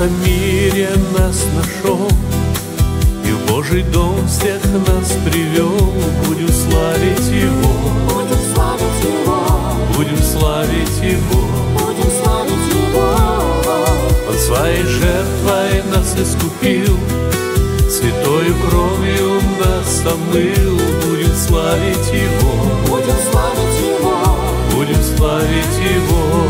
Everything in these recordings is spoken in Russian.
этом мире нас нашел и в Божий дом всех нас привел. Будем славить Его, будем славить Его, будем славить Его. будем славить Его. Он своей жертвой нас искупил, святою кровью нас омыл. Будем славить Его, Будем славить Его, будем славить Его.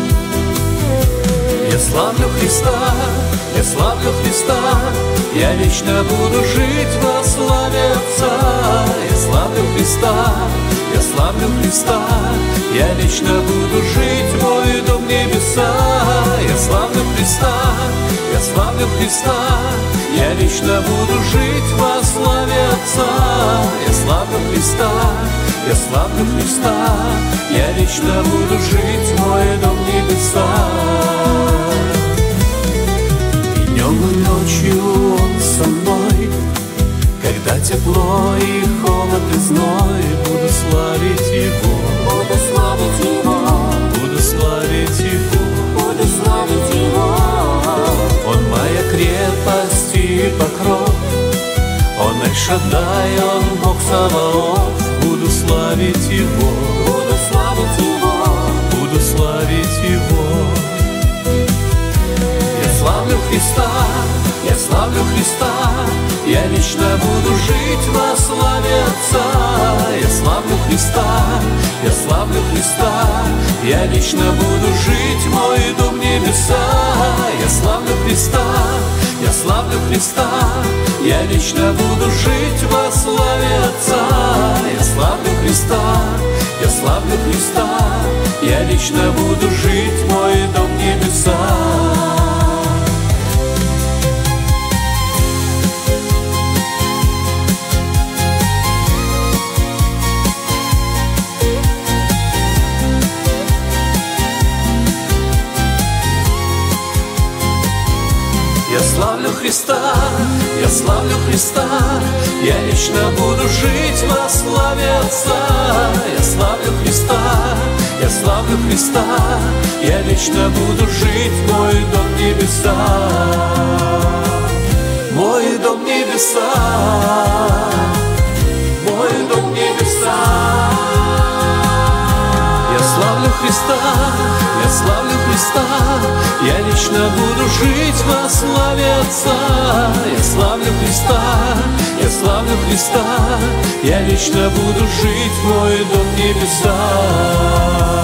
Я славлю Христа, я славлю Христа, я вечно буду жить во славе Отца. Я славлю Христа, я славлю Христа, я вечно буду жить, мой дом небеса. Я славлю Христа, я славлю Христа, я вечно буду жить во славе Отца. Я славлю Христа, я славлю Христа, я вечно буду жить, мой дом небеса. И днем и ночью Он со мной, когда тепло и холод и зной. Буду славить Его, буду славить Его, буду славить Его. буду славить Его. Он моя крепость и покров, Он Эль-Шаддай, Он Бог Саваоф. Буду славить Его, Буду славить Его, буду славить Его. Я славлю Христа, я славлю Христа, я вечно буду жить во славе Отца. Я славлю Христа, я славлю Христа, я вечно буду жить, мой дом небеса. Я славлю Христа, я славлю Христа, я вечно буду жить во славе Отца. Я славлю Христа, я славлю Христа, я вечно буду жить, мой дом небеса. Я славлю Христа, я славлю Христа, я вечно буду жить во славе Отца. Я славлю Христа, я славлю Христа, я вечно буду жить, мой дом небеса. Мой дом небеса, мой дом небеса. Я славлю Христа, я славлю Христа, я вечно буду жить во славе Отца. Я славлю Христа, я славлю Христа, я вечно буду жить, мой дом небеса.